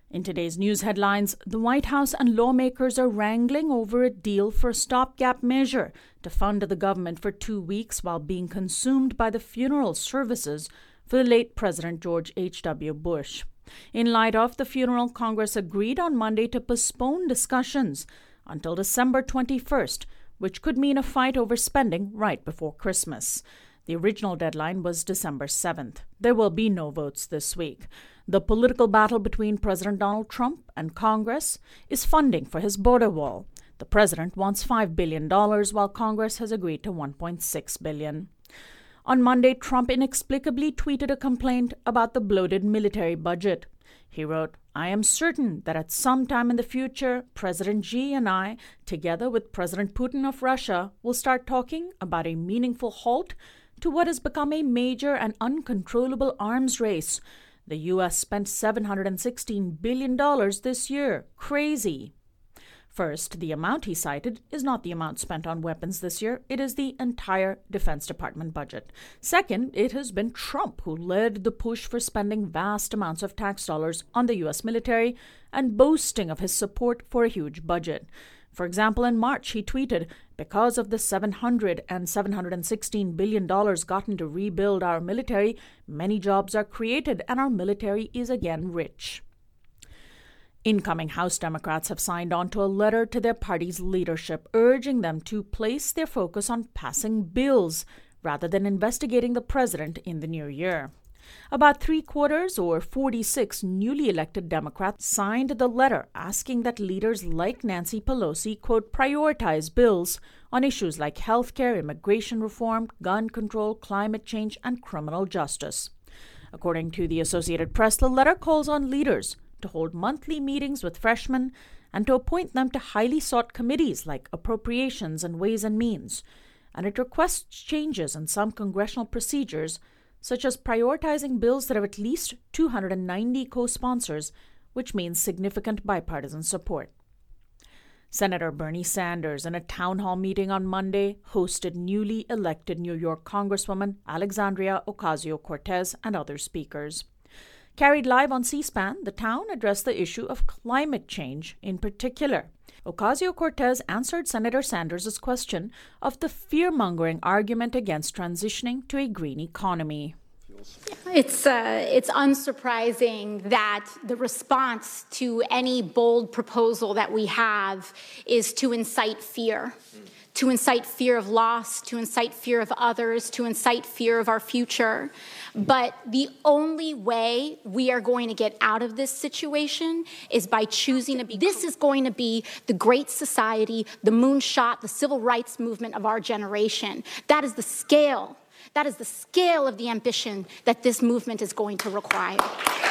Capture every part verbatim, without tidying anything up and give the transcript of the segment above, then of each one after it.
In today's news headlines, the White House and lawmakers are wrangling over a deal for a stopgap measure to fund the government for two weeks while being consumed by the funeral services for the late President George H W. Bush. In light of the funeral, Congress agreed on Monday to postpone discussions until December twenty-first, which could mean a fight over spending right before Christmas. The original deadline was December seventh. There will be no votes this week. The political battle between President Donald Trump and Congress is funding for his border wall. The president wants five billion dollars, while Congress has agreed to one point six billion dollars. On Monday, Trump inexplicably tweeted a complaint about the bloated military budget. He wrote, "I am certain that at some time in the future, President Xi and I, together with President Putin of Russia, will start talking about a meaningful halt to what has become a major and uncontrollable arms race. The U S spent seven hundred sixteen billion dollars this year. Crazy." First, the amount he cited is not the amount spent on weapons this year. It is the entire Defense Department budget. Second, it has been Trump who led the push for spending vast amounts of tax dollars on the U S military and boasting of his support for a huge budget. For example, in March, he tweeted, "Because of the seven hundred and seven hundred sixteen billion dollars gotten to rebuild our military, many jobs are created and our military is again rich." Incoming House Democrats have signed on to a letter to their party's leadership urging them to place their focus on passing bills rather than investigating the president in the new year. About three-quarters, or forty-six, newly elected Democrats signed the letter asking that leaders like Nancy Pelosi, quote, prioritize bills on issues like health care, immigration reform, gun control, climate change, and criminal justice. According to the Associated Press, the letter calls on leaders to hold monthly meetings with freshmen and to appoint them to highly sought committees like Appropriations and Ways and Means, and it requests changes in some congressional procedures, such as prioritizing bills that have at least two hundred ninety co-sponsors, which means significant bipartisan support. Senator Bernie Sanders, in a town hall meeting on Monday, hosted newly elected New York Congresswoman Alexandria Ocasio-Cortez and other speakers. Carried live on C-SPAN, the town addressed the issue of climate change in particular. Ocasio-Cortez answered Senator Sanders' question of the fear-mongering argument against transitioning to a green economy. It's uh, it's unsurprising that the response to any bold proposal that we have is to incite fear. Mm. To incite fear of loss, to incite fear of others, to incite fear of our future. But the only way we are going to get out of this situation is by choosing to be. This is going to be the great society, the moonshot, the civil rights movement of our generation. That is the scale. That is the scale of the ambition that this movement is going to require.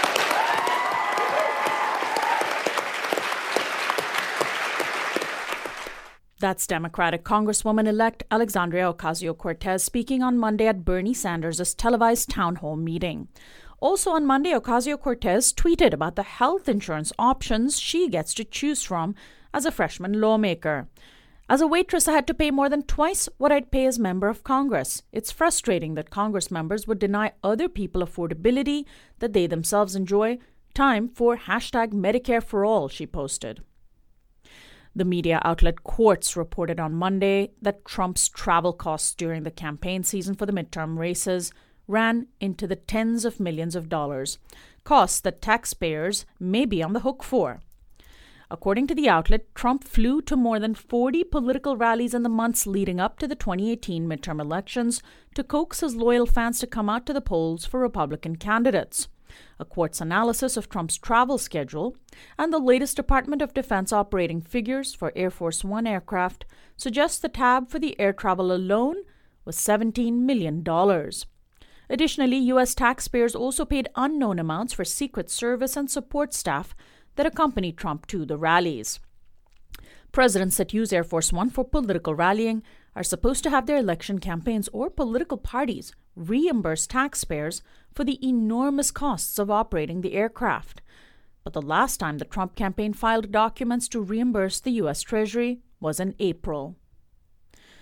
That's Democratic Congresswoman-elect Alexandria Ocasio-Cortez speaking on Monday at Bernie Sanders' televised town hall meeting. Also on Monday, Ocasio-Cortez tweeted about the health insurance options she gets to choose from as a freshman lawmaker. "As a waitress, I had to pay more than twice what I'd pay as member of Congress. It's frustrating that Congress members would deny other people affordability that they themselves enjoy. Time for hashtag Medicare for All," she posted. The media outlet Quartz reported on Monday that Trump's travel costs during the campaign season for the midterm races ran into the tens of millions of dollars, costs that taxpayers may be on the hook for. According to the outlet, Trump flew to more than forty political rallies in the months leading up to the twenty eighteen midterm elections to coax his loyal fans to come out to the polls for Republican candidates. A Quartz analysis of Trump's travel schedule and the latest Department of Defense operating figures for Air Force One aircraft suggests the tab for the air travel alone was seventeen million dollars. Additionally, U S taxpayers also paid unknown amounts for Secret Service and support staff that accompanied Trump to the rallies. Presidents that use Air Force One for political rallying are supposed to have their election campaigns or political parties reimburse taxpayers for the enormous costs of operating the aircraft. But the last time the Trump campaign filed documents to reimburse the U S Treasury was in April.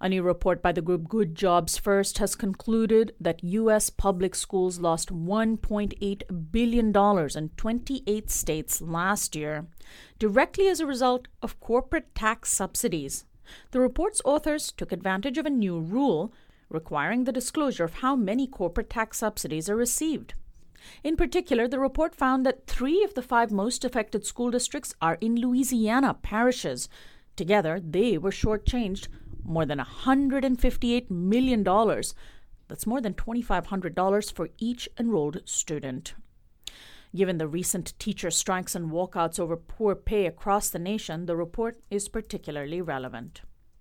A new report by the group Good Jobs First has concluded that U S public schools lost one point eight billion dollars in twenty-eight states last year, directly as a result of corporate tax subsidies. The report's authors took advantage of a new rule requiring the disclosure of how many corporate tax subsidies are received. In particular, the report found that three of the five most affected school districts are in Louisiana parishes. Together, they were shortchanged more than one hundred fifty-eight million dollars. That's more than two thousand five hundred dollars for each enrolled student. Given the recent teacher strikes and walkouts over poor pay across the nation, the report is particularly relevant.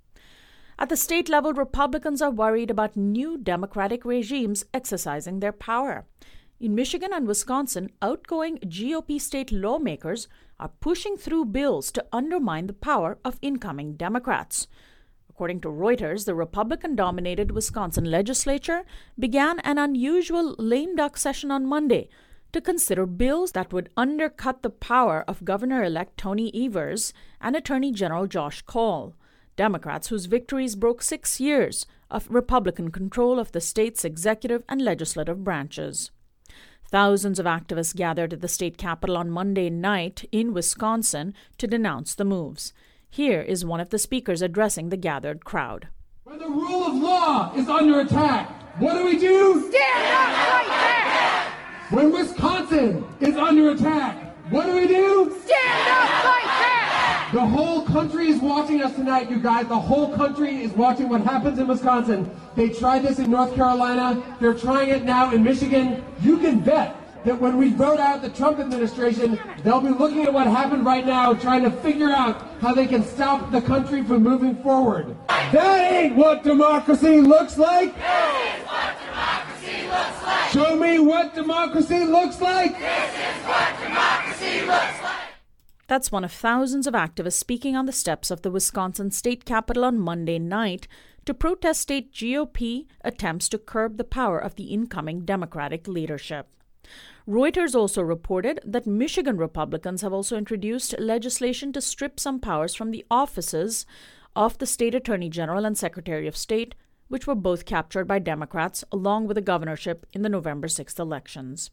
At the state level, Republicans are worried about new Democratic regimes exercising their power. In Michigan and Wisconsin, outgoing G O P state lawmakers are pushing through bills to undermine the power of incoming Democrats. According to Reuters, the Republican-dominated Wisconsin legislature began an unusual lame duck session on Monday to consider bills that would undercut the power of Governor-elect Tony Evers and Attorney General Josh Kaul, Democrats whose victories broke six years of Republican control of the state's executive and legislative branches. Thousands of activists gathered at the state capitol on Monday night in Wisconsin to denounce the moves. Here is one of the speakers addressing the gathered crowd. When the rule of law is under attack, what do we do? Stand up, fight back! When Wisconsin is under attack, what do we do? Stand up, fight back! The whole country is watching us tonight, you guys. The whole country is watching what happens in Wisconsin. They tried this in North Carolina. They're trying it now in Michigan. You can bet that when we vote out the Trump administration, they'll be looking at what happened right now, trying to figure out how they can stop the country from moving forward. That ain't what democracy looks like. This is what democracy looks like. Show me what democracy looks like. This is what democracy looks like. That's one of thousands of activists speaking on the steps of the Wisconsin state capitol on Monday night to protest state G O P attempts to curb the power of the incoming Democratic leadership. Reuters also reported that Michigan Republicans have also introduced legislation to strip some powers from the offices of the state attorney general and secretary of state, which were both captured by Democrats along with the governorship in the November sixth elections.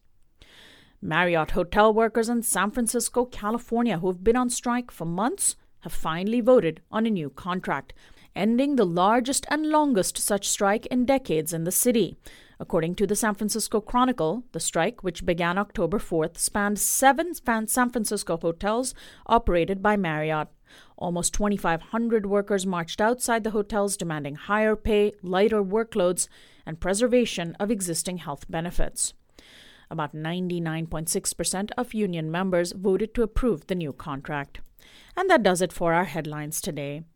Marriott hotel workers in San Francisco, California, who have been on strike for months, have finally voted on a new contract, ending the largest and longest such strike in decades in the city. According to the San Francisco Chronicle, the strike, which began October fourth, spanned seven San Francisco hotels operated by Marriott. Almost two thousand five hundred workers marched outside the hotels demanding higher pay, lighter workloads, and preservation of existing health benefits. About ninety-nine point six percent of union members voted to approve the new contract. And that does it for our headlines today.